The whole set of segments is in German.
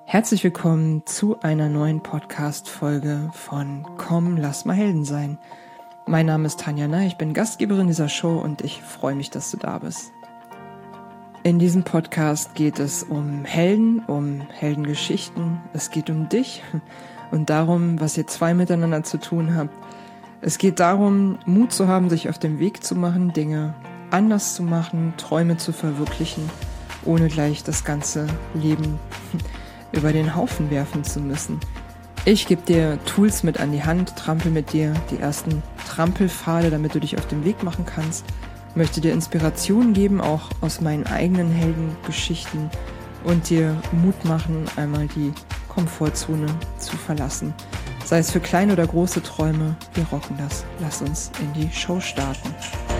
Herzlich willkommen zu einer neuen Podcast-Folge von Komm, lass mal Helden sein. Mein Name ist Tanja Ney, ich bin Gastgeberin dieser Show und ich freue mich, dass du da bist. In diesem Podcast geht es um Helden, um Heldengeschichten. Es geht um dich und darum, was ihr zwei miteinander zu tun habt. Es geht darum, Mut zu haben, sich auf den Weg zu machen, Dinge anders zu machen, Träume zu verwirklichen, ohne gleich das ganze Leben über den Haufen werfen zu müssen. Ich gebe dir Tools mit an die Hand, trampel mit dir die ersten Trampelpfade, damit du dich auf den Weg machen kannst, möchte dir Inspiration geben, auch aus meinen eigenen Heldengeschichten und dir Mut machen, einmal die Komfortzone zu verlassen. Sei es für kleine oder große Träume, wir rocken das. Lass uns in die Show starten.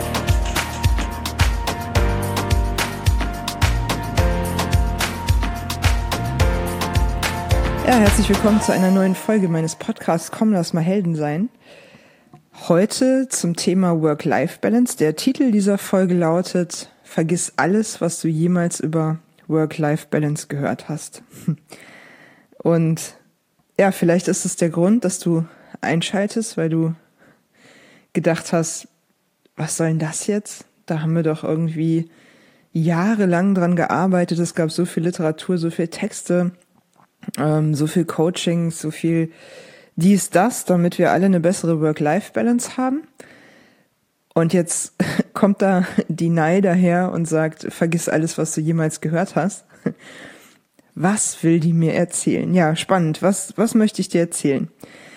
Ja, herzlich willkommen zu einer neuen Folge meines Podcasts Komm, lass mal Helden sein. Heute zum Thema Work-Life-Balance. Der Titel dieser Folge lautet: Vergiss alles, was du jemals über Work-Life-Balance gehört hast. Und ja, vielleicht ist es der Grund, dass du einschaltest, weil du gedacht hast, was soll denn das jetzt? Da haben wir doch irgendwie jahrelang dran gearbeitet. Es gab so viel Literatur, so viel Texte, so viel Coachings, so viel dies, das, damit wir alle eine bessere Work-Life-Balance haben. Und jetzt kommt da die Nei daher und sagt, vergiss alles, was du jemals gehört hast. Was will die mir erzählen? Ja, spannend. Was möchte ich dir erzählen?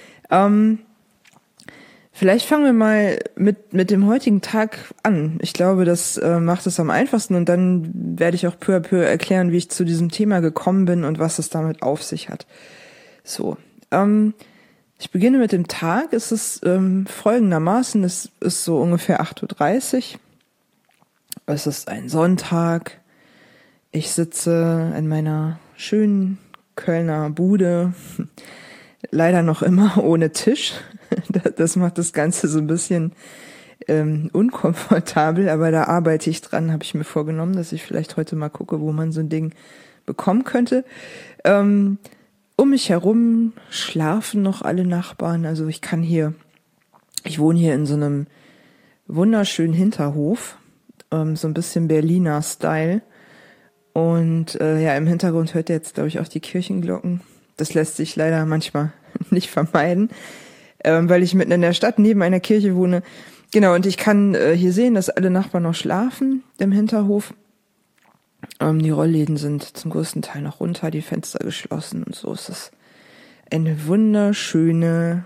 Vielleicht fangen wir mal mit dem heutigen Tag an. Ich glaube, das macht es am einfachsten und dann werde ich auch peu à peu erklären, wie ich zu diesem Thema gekommen bin und was es damit auf sich hat. So, ich beginne mit dem Tag. Es ist folgendermaßen, es ist so ungefähr 8:30 Uhr. Es ist ein Sonntag. Ich sitze in meiner schönen Kölner Bude, leider noch immer ohne Tisch. Das macht das Ganze so ein bisschen unkomfortabel, aber da arbeite ich dran, habe ich mir vorgenommen, dass ich vielleicht heute mal gucke, wo man so ein Ding bekommen könnte. Um mich herum schlafen noch alle Nachbarn, also ich wohne hier in so einem wunderschönen Hinterhof, so ein bisschen Berliner Style. Und ja, im Hintergrund hört ihr jetzt, glaube ich, auch die Kirchenglocken. Das lässt sich leider manchmal nicht vermeiden, weil ich mitten in der Stadt neben einer Kirche wohne. Genau, und ich kann hier sehen, dass alle Nachbarn noch schlafen im Hinterhof. Die Rollläden sind zum größten Teil noch runter, die Fenster geschlossen und so. Es ist eine wunderschöne,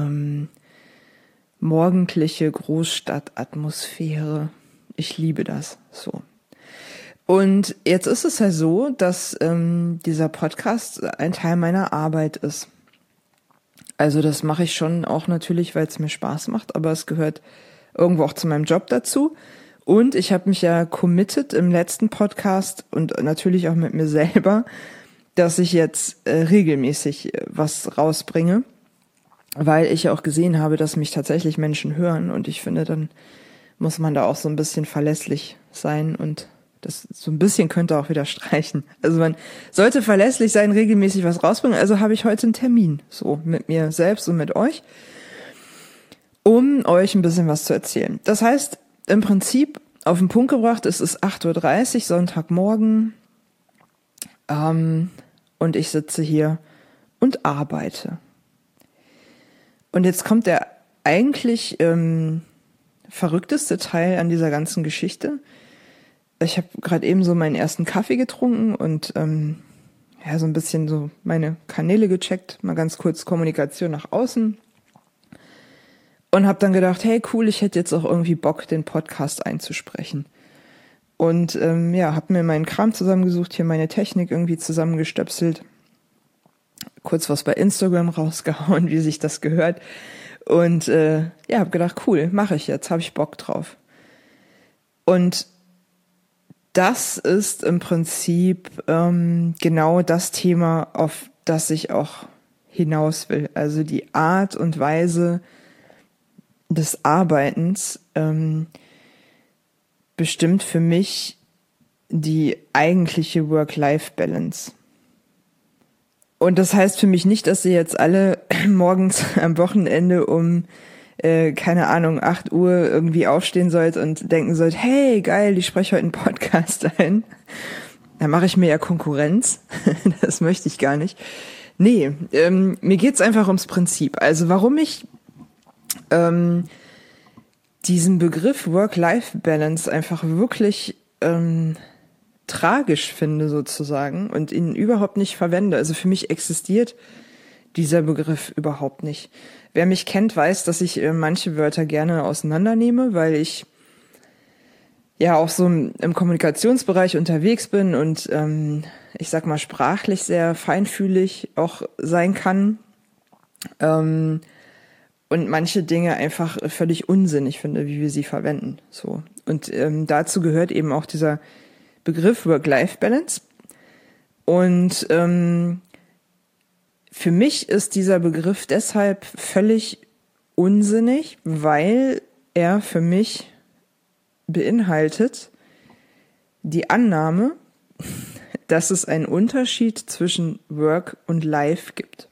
morgendliche Großstadtatmosphäre. Ich liebe das so. Und jetzt ist es ja so, dass dieser Podcast ein Teil meiner Arbeit ist. Also das mache ich schon auch natürlich, weil es mir Spaß macht, aber es gehört irgendwo auch zu meinem Job dazu. Und ich habe mich ja committed im letzten Podcast und natürlich auch mit mir selber, dass ich jetzt regelmäßig was rausbringe, weil ich ja auch gesehen habe, dass mich tatsächlich Menschen hören. Und ich finde, dann muss man da auch so ein bisschen verlässlich sein und das so ein bisschen könnte auch wieder streichen. Also man sollte verlässlich sein, regelmäßig was rausbringen. Also habe ich heute einen Termin, so mit mir selbst und mit euch, um euch ein bisschen was zu erzählen. Das heißt, im Prinzip auf den Punkt gebracht, es ist 8:30 Uhr, Sonntagmorgen, und ich sitze hier und arbeite. Und jetzt kommt der eigentlich verrückteste Teil an dieser ganzen Geschichte. Ich habe gerade eben so meinen ersten Kaffee getrunken und so ein bisschen so meine Kanäle gecheckt, mal ganz kurz Kommunikation nach außen und habe dann gedacht, hey cool, ich hätte jetzt auch irgendwie Bock, den Podcast einzusprechen. Und habe mir meinen Kram zusammengesucht, hier meine Technik irgendwie zusammengestöpselt, kurz was bei Instagram rausgehauen, wie sich das gehört und habe gedacht, cool, mache ich jetzt, habe ich Bock drauf. Und das ist im Prinzip genau das Thema, auf das ich auch hinaus will. Also die Art und Weise des Arbeitens bestimmt für mich die eigentliche Work-Life-Balance. Und das heißt für mich nicht, dass ihr jetzt alle morgens am Wochenende um, keine Ahnung, 8 Uhr irgendwie aufstehen sollt und denken sollt, hey, geil, ich spreche heute einen Podcast ein. Da mache ich mir ja Konkurrenz. Das möchte ich gar nicht. Nee, mir geht's einfach ums Prinzip. Also warum ich diesen Begriff Work-Life-Balance einfach wirklich tragisch finde sozusagen und ihn überhaupt nicht verwende. Also für mich existiert dieser Begriff überhaupt nicht. Wer mich kennt, weiß, dass ich manche Wörter gerne auseinandernehme, weil ich ja auch so im Kommunikationsbereich unterwegs bin und ich sag mal sprachlich sehr feinfühlig auch sein kann und manche Dinge einfach völlig unsinnig finde, wie wir sie verwenden. So. Und dazu gehört eben auch dieser Begriff Work-Life-Balance. Und für mich ist dieser Begriff deshalb völlig unsinnig, weil er für mich beinhaltet die Annahme, dass es einen Unterschied zwischen Work und Life gibt.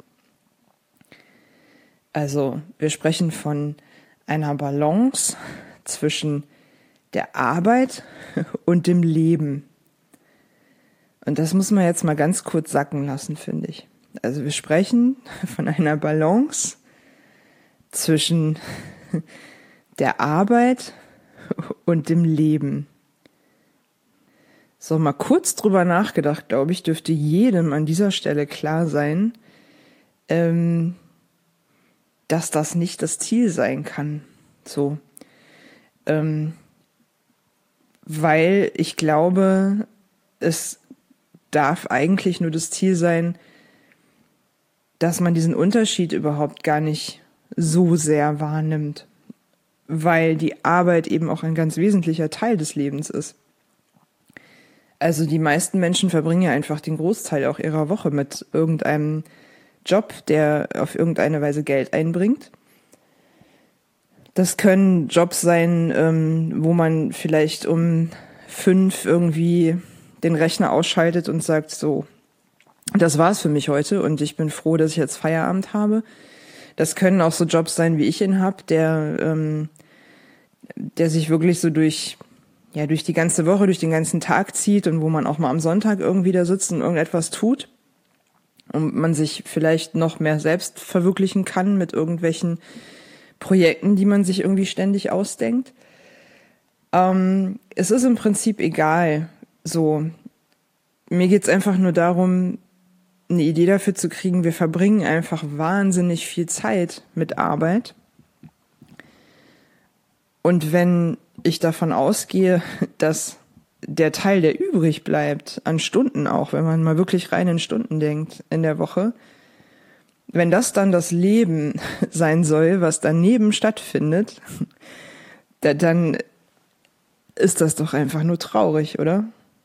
Also wir sprechen von einer Balance zwischen der Arbeit und dem Leben. Und das muss man jetzt mal ganz kurz sacken lassen, finde ich. Also wir sprechen von einer Balance zwischen der Arbeit und dem Leben. So, mal kurz drüber nachgedacht, glaube ich, dürfte jedem an dieser Stelle klar sein, dass das nicht das Ziel sein kann. So. Weil ich glaube, es darf eigentlich nur das Ziel sein, dass man diesen Unterschied überhaupt gar nicht so sehr wahrnimmt, weil die Arbeit eben auch ein ganz wesentlicher Teil des Lebens ist. Also die meisten Menschen verbringen ja einfach den Großteil auch ihrer Woche mit irgendeinem Job, der auf irgendeine Weise Geld einbringt. Das können Jobs sein, wo man vielleicht um 5 irgendwie den Rechner ausschaltet und sagt, so, das war's für mich heute und ich bin froh, dass ich jetzt Feierabend habe. Das können auch so Jobs sein, wie ich ihn habe, der sich wirklich so durch die ganze Woche, durch den ganzen Tag zieht und wo man auch mal am Sonntag irgendwie da sitzt und irgendetwas tut und man sich vielleicht noch mehr selbst verwirklichen kann mit irgendwelchen Projekten, die man sich irgendwie ständig ausdenkt. Es ist im Prinzip egal. So, mir geht's einfach nur darum, eine Idee dafür zu kriegen, wir verbringen einfach wahnsinnig viel Zeit mit Arbeit. Und wenn ich davon ausgehe, dass der Teil, der übrig bleibt, an Stunden auch, wenn man mal wirklich rein in Stunden denkt in der Woche, wenn das dann das Leben sein soll, was daneben stattfindet, dann ist das doch einfach nur traurig, oder?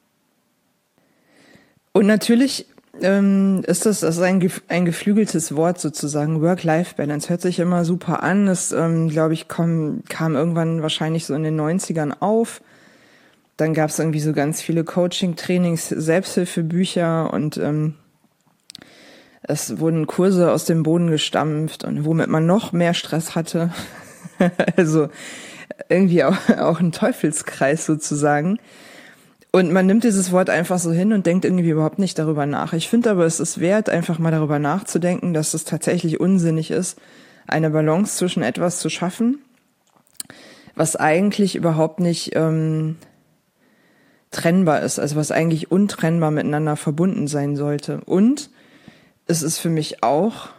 Und natürlich ist das ein geflügeltes Wort sozusagen, Work-Life-Balance. Hört sich immer super an. Das, glaube ich, kam irgendwann wahrscheinlich so in den 90ern auf. Dann gab es irgendwie so ganz viele Coaching-Trainings, Selbsthilfebücher und es wurden Kurse aus dem Boden gestampft und womit man noch mehr Stress hatte. Also irgendwie auch ein Teufelskreis sozusagen. Und man nimmt dieses Wort einfach so hin und denkt irgendwie überhaupt nicht darüber nach. Ich finde aber, es ist wert, einfach mal darüber nachzudenken, dass es tatsächlich unsinnig ist, eine Balance zwischen etwas zu schaffen, was eigentlich überhaupt nicht trennbar ist, also was eigentlich untrennbar miteinander verbunden sein sollte. Und es ist für mich auch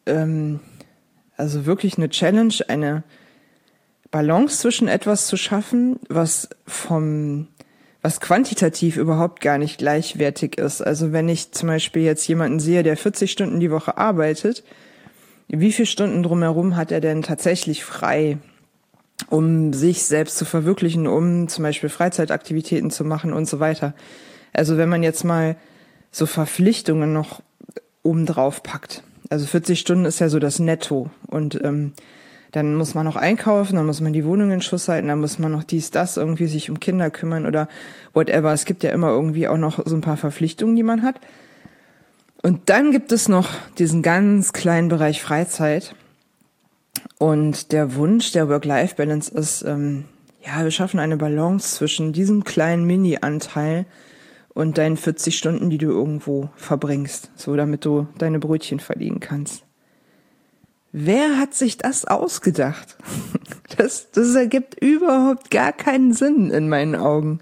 also wirklich eine Challenge, eine Balance zwischen etwas zu schaffen, was quantitativ überhaupt gar nicht gleichwertig ist. Also wenn ich zum Beispiel jetzt jemanden sehe, der 40 Stunden die Woche arbeitet, wie viele Stunden drumherum hat er denn tatsächlich frei, um sich selbst zu verwirklichen, um zum Beispiel Freizeitaktivitäten zu machen und so weiter. Also wenn man jetzt mal so Verpflichtungen noch obendrauf packt. Also 40 Stunden ist ja so das Netto und dann muss man noch einkaufen, dann muss man die Wohnung in Schuss halten, dann muss man noch das irgendwie sich um Kinder kümmern oder whatever. Es gibt ja immer irgendwie auch noch so ein paar Verpflichtungen, die man hat. Und dann gibt es noch diesen ganz kleinen Bereich Freizeit. Und der Wunsch der Work-Life-Balance ist, wir schaffen eine Balance zwischen diesem kleinen Mini-Anteil und deinen 40 Stunden, die du irgendwo verbringst, so damit du deine Brötchen verdienen kannst. Wer hat sich das ausgedacht? Das ergibt überhaupt gar keinen Sinn in meinen Augen.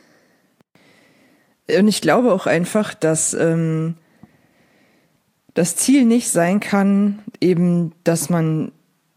Und ich glaube auch einfach, dass das Ziel nicht sein kann, eben, dass man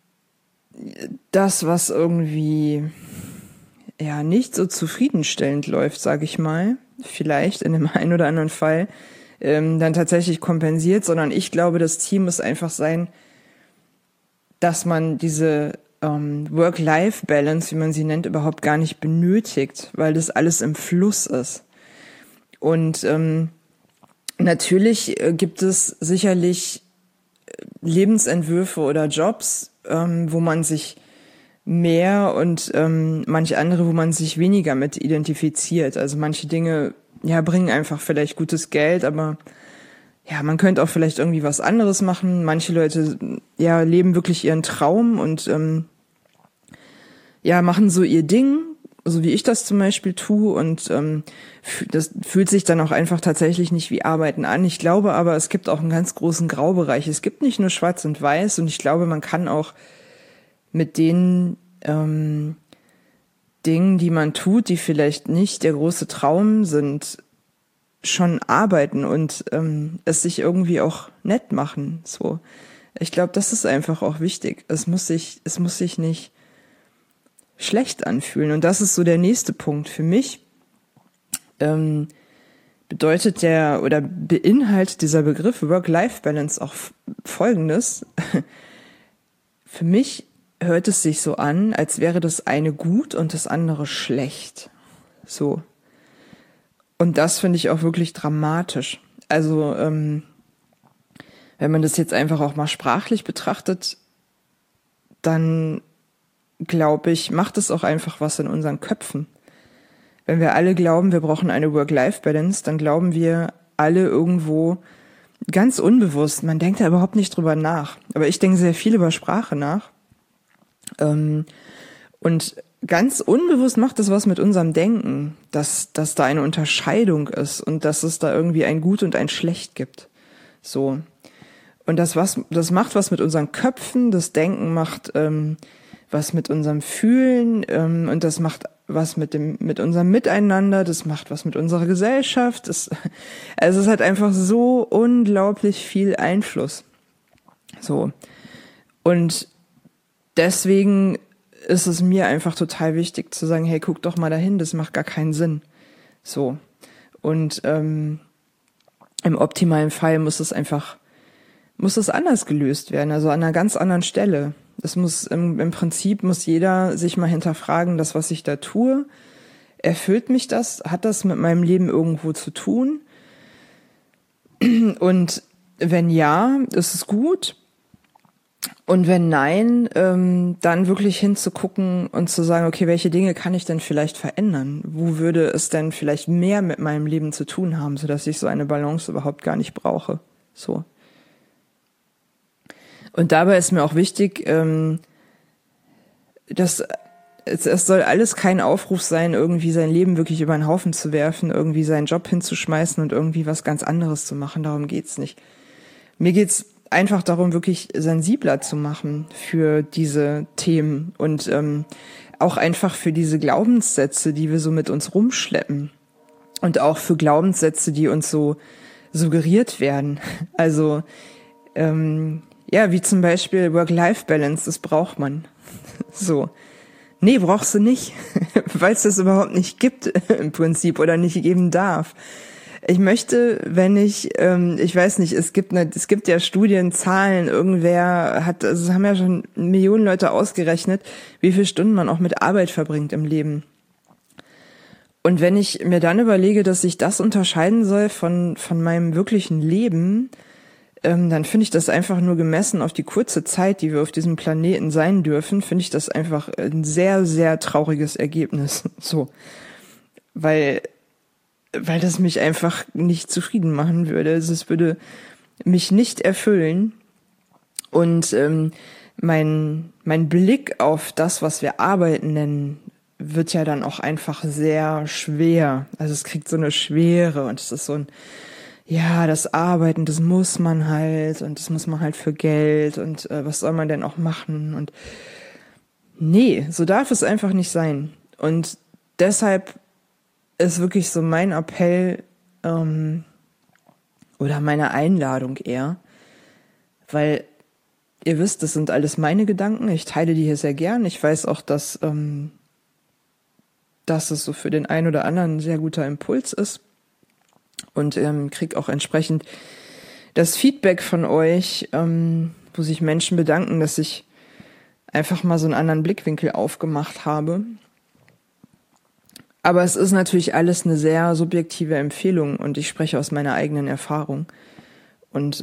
das, was irgendwie nicht so zufriedenstellend läuft, sage ich mal, vielleicht in dem einen oder anderen Fall, dann tatsächlich kompensiert, sondern ich glaube, das Ziel muss einfach sein, dass man diese Work-Life-Balance, wie man sie nennt, überhaupt gar nicht benötigt, weil das alles im Fluss ist. Und natürlich gibt es sicherlich Lebensentwürfe oder Jobs, wo man sich mehr und manche andere, wo man sich weniger mit identifiziert. Also manche Dinge bringen einfach vielleicht gutes Geld, aber man könnte auch vielleicht irgendwie was anderes machen. Manche Leute leben wirklich ihren Traum und machen so ihr Ding, so wie ich das zum Beispiel tue, und das fühlt sich dann auch einfach tatsächlich nicht wie Arbeiten an. Ich glaube aber, es gibt auch einen ganz großen Graubereich. Es gibt nicht nur Schwarz und Weiß, und ich glaube, man kann auch mit den Dingen, die man tut, die vielleicht nicht der große Traum sind, schon arbeiten und es sich irgendwie auch nett machen. So, ich glaube, das ist einfach auch wichtig. Es muss sich nicht schlecht anfühlen. Und das ist so der nächste Punkt. Für mich bedeutet beinhaltet dieser Begriff Work-Life-Balance auch Folgendes. Für mich hört es sich so an, als wäre das eine gut und das andere schlecht. So. Und das finde ich auch wirklich dramatisch. Also, wenn man das jetzt einfach auch mal sprachlich betrachtet, dann glaube ich, macht es auch einfach was in unseren Köpfen. Wenn wir alle glauben, wir brauchen eine Work-Life-Balance, dann glauben wir alle irgendwo ganz unbewusst, man denkt da überhaupt nicht drüber nach. Aber ich denke sehr viel über Sprache nach. Und ganz unbewusst macht das was mit unserem Denken, dass da eine Unterscheidung ist und dass es da irgendwie ein Gut und ein Schlecht gibt. So. Und das macht was mit unseren Köpfen, das Denken macht was mit unserem Fühlen, und das macht was mit unserem Miteinander, das macht was mit unserer Gesellschaft. Es hat einfach so unglaublich viel Einfluss. So. Und deswegen ist es mir einfach total wichtig zu sagen, hey, guck doch mal dahin, das macht gar keinen Sinn. So. Und im optimalen Fall muss es anders gelöst werden, also an einer ganz anderen Stelle. Das muss im Prinzip muss jeder sich mal hinterfragen, das, was ich da tue, erfüllt mich das? Hat das mit meinem Leben irgendwo zu tun? Und wenn ja, ist es gut. Und wenn nein, dann wirklich hinzugucken und zu sagen, okay, welche Dinge kann ich denn vielleicht verändern? Wo würde es denn vielleicht mehr mit meinem Leben zu tun haben, sodass ich so eine Balance überhaupt gar nicht brauche? So. Und dabei ist mir auch wichtig, dass es soll alles kein Aufruf sein, irgendwie sein Leben wirklich über den Haufen zu werfen, irgendwie seinen Job hinzuschmeißen und irgendwie was ganz anderes zu machen. Darum geht's nicht. Mir geht's einfach darum, wirklich sensibler zu machen für diese Themen und auch einfach für diese Glaubenssätze, die wir so mit uns rumschleppen, und auch für Glaubenssätze, die uns so suggeriert werden. Also wie zum Beispiel Work-Life-Balance, das braucht man. So. Nee, brauchst du nicht, weil es das überhaupt nicht gibt im Prinzip oder nicht geben darf. Ich möchte, ich weiß nicht, es gibt ja Studien, Zahlen, es haben ja schon Millionen Leute ausgerechnet, wie viele Stunden man auch mit Arbeit verbringt im Leben. Und wenn ich mir dann überlege, dass sich das unterscheiden soll von meinem wirklichen Leben, dann finde ich das einfach nur gemessen auf die kurze Zeit, die wir auf diesem Planeten sein dürfen, finde ich das einfach ein sehr, sehr trauriges Ergebnis. So. Weil das mich einfach nicht zufrieden machen würde. Also es würde mich nicht erfüllen. Und mein Blick auf das, was wir Arbeiten nennen, wird ja dann auch einfach sehr schwer. Also es kriegt so eine Schwere und es ist so ein, ja, das Arbeiten, das muss man halt und das muss man halt für Geld und was soll man denn auch machen? Und nee, so darf es einfach nicht sein. Und deshalb ist wirklich so mein Appell oder meine Einladung eher, weil ihr wisst, das sind alles meine Gedanken. Ich teile die hier sehr gern. Ich weiß auch, dass es so für den einen oder anderen ein sehr guter Impuls ist und kriege auch entsprechend das Feedback von euch, wo sich Menschen bedanken, dass ich einfach mal so einen anderen Blickwinkel aufgemacht habe. Aber es ist natürlich alles eine sehr subjektive Empfehlung und ich spreche aus meiner eigenen Erfahrung und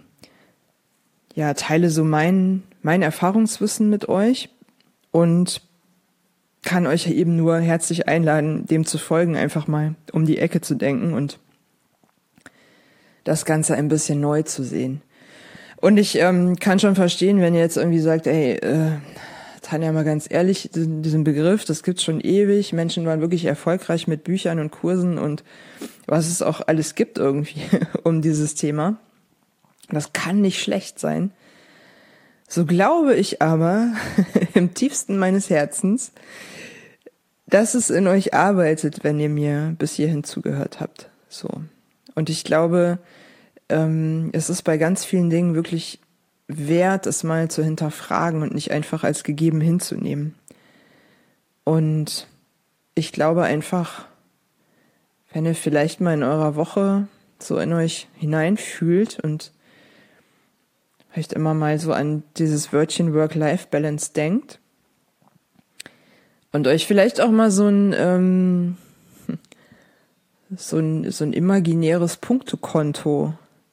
teile so mein Erfahrungswissen mit euch und kann euch eben nur herzlich einladen, dem zu folgen, einfach mal um die Ecke zu denken und das Ganze ein bisschen neu zu sehen. Und ich kann schon verstehen, wenn ihr jetzt irgendwie sagt, ey, Tanja, mal ganz ehrlich, diesen Begriff, das gibt's schon ewig. Menschen waren wirklich erfolgreich mit Büchern und Kursen und was es auch alles gibt irgendwie um dieses Thema. Das kann nicht schlecht sein. So glaube ich aber im tiefsten meines Herzens, dass es in euch arbeitet, wenn ihr mir bis hierhin zugehört habt. So. Und ich glaube, es ist bei ganz vielen Dingen wirklich wert, es mal zu hinterfragen und nicht einfach als gegeben hinzunehmen. Und ich glaube einfach, wenn ihr vielleicht mal in eurer Woche so in euch hineinfühlt und vielleicht immer mal so an dieses Wörtchen Work-Life-Balance denkt und euch vielleicht auch mal so ein imaginäres Punktekonto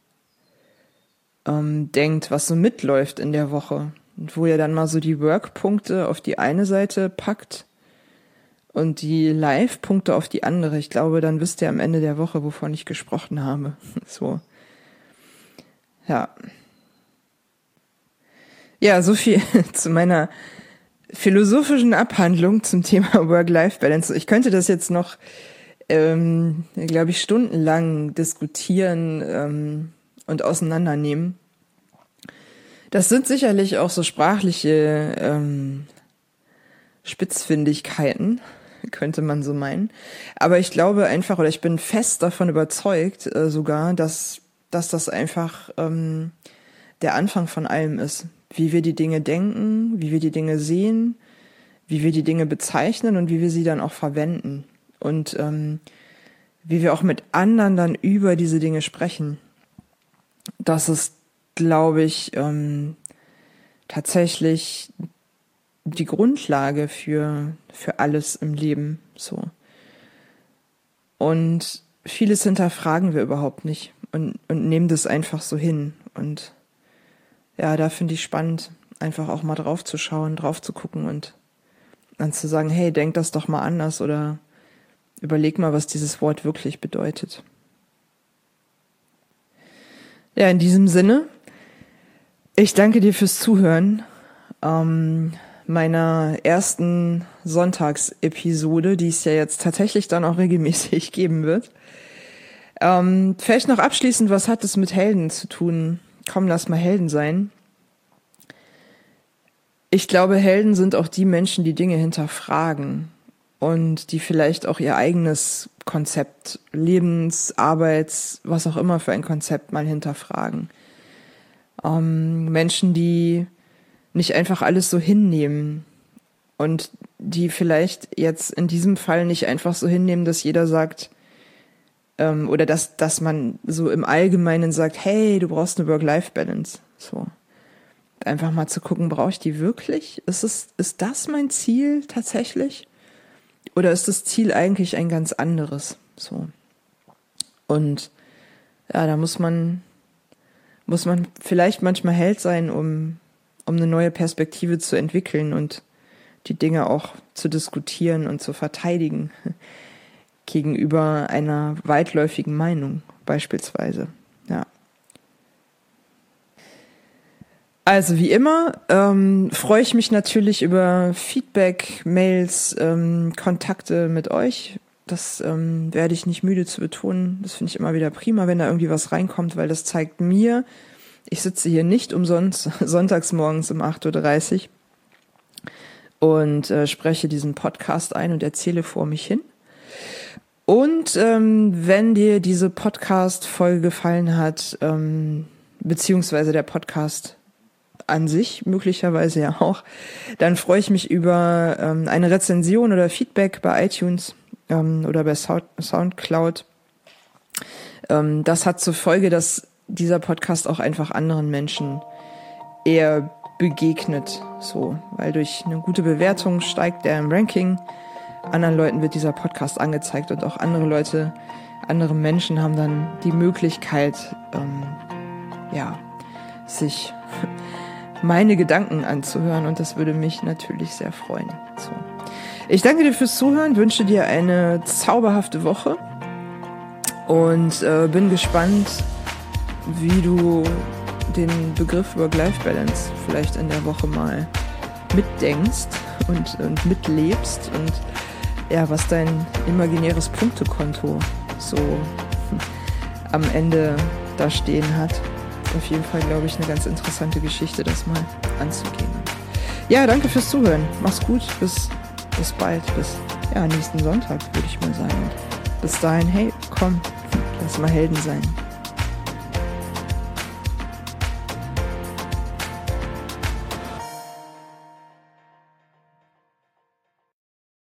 denkt, was so mitläuft in der Woche und wo ihr dann mal so die Work-Punkte auf die eine Seite packt und die Live-Punkte auf die andere. Ich glaube, dann wisst ihr am Ende der Woche, wovon ich gesprochen habe. So. Ja. Ja, so viel zu meiner philosophischen Abhandlung zum Thema Work-Life-Balance. Ich könnte das jetzt noch, glaube ich, stundenlang diskutieren und auseinandernehmen. Das sind sicherlich auch so sprachliche Spitzfindigkeiten, könnte man so meinen. Aber ich glaube einfach, oder ich bin fest davon überzeugt sogar, dass das einfach der Anfang von allem ist. Wie wir die Dinge denken, wie wir die Dinge sehen, wie wir die Dinge bezeichnen und wie wir sie dann auch verwenden. Und wie wir auch mit anderen dann über diese Dinge sprechen. Das ist, glaube ich, tatsächlich die Grundlage für alles im Leben. So. Und vieles hinterfragen wir überhaupt nicht und nehmen das einfach so hin. Und ja, da finde ich spannend, einfach auch mal drauf zu schauen, drauf zu gucken und dann zu sagen, hey, denk das doch mal anders oder überleg mal, was dieses Wort wirklich bedeutet. Ja, in diesem Sinne, ich danke dir fürs Zuhören meiner ersten Sonntagsepisode, die es ja jetzt tatsächlich dann auch regelmäßig geben wird. Vielleicht noch abschließend, was hat es mit Helden zu tun? Komm, lass mal Helden sein. Ich glaube, Helden sind auch die Menschen, die Dinge hinterfragen und die vielleicht auch ihr eigenes Konzept, Lebens-, Arbeits-, was auch immer für ein Konzept mal hinterfragen. Menschen, die nicht einfach alles so hinnehmen und die vielleicht jetzt in diesem Fall nicht einfach so hinnehmen, dass jeder sagt, oder dass man so im Allgemeinen sagt, hey, du brauchst eine Work-Life-Balance. So. Einfach mal zu gucken, brauche ich die wirklich? Ist das mein Ziel tatsächlich? Oder ist das Ziel eigentlich ein ganz anderes? So. Und ja, da muss man vielleicht manchmal Held sein, um eine neue Perspektive zu entwickeln und die Dinge auch zu diskutieren und zu verteidigen gegenüber einer weitläufigen Meinung beispielsweise. Ja. Also wie immer freue ich mich natürlich über Feedback, Mails, Kontakte mit euch. Das werde ich nicht müde zu betonen. Das finde ich immer wieder prima, wenn da irgendwie was reinkommt, weil das zeigt mir, ich sitze hier nicht umsonst sonntags morgens um 8:30 Uhr und spreche diesen Podcast ein und erzähle vor mich hin. Und wenn dir diese Podcast-Folge gefallen hat, beziehungsweise der Podcast an sich möglicherweise ja auch, dann freue ich mich über eine Rezension oder Feedback bei iTunes oder bei Soundcloud. Das hat zur Folge, dass dieser Podcast auch einfach anderen Menschen eher begegnet, so, weil durch eine gute Bewertung steigt er im Ranking. Anderen Leuten wird dieser Podcast angezeigt und auch andere Menschen haben dann die Möglichkeit, sich meine Gedanken anzuhören und das würde mich natürlich sehr freuen. So. Ich danke dir fürs Zuhören, wünsche dir eine zauberhafte Woche und bin gespannt, wie du den Begriff Work-Life-Balance vielleicht in der Woche mal mitdenkst und mitlebst und ja, was dein imaginäres Punktekonto so am Ende da stehen hat. Auf jeden Fall, glaube ich, eine ganz interessante Geschichte, das mal anzugehen. Ja, danke fürs Zuhören. Mach's gut. Bis bald. Bis nächsten Sonntag, würde ich mal sagen. Bis dahin, hey, komm, lass mal Helden sein.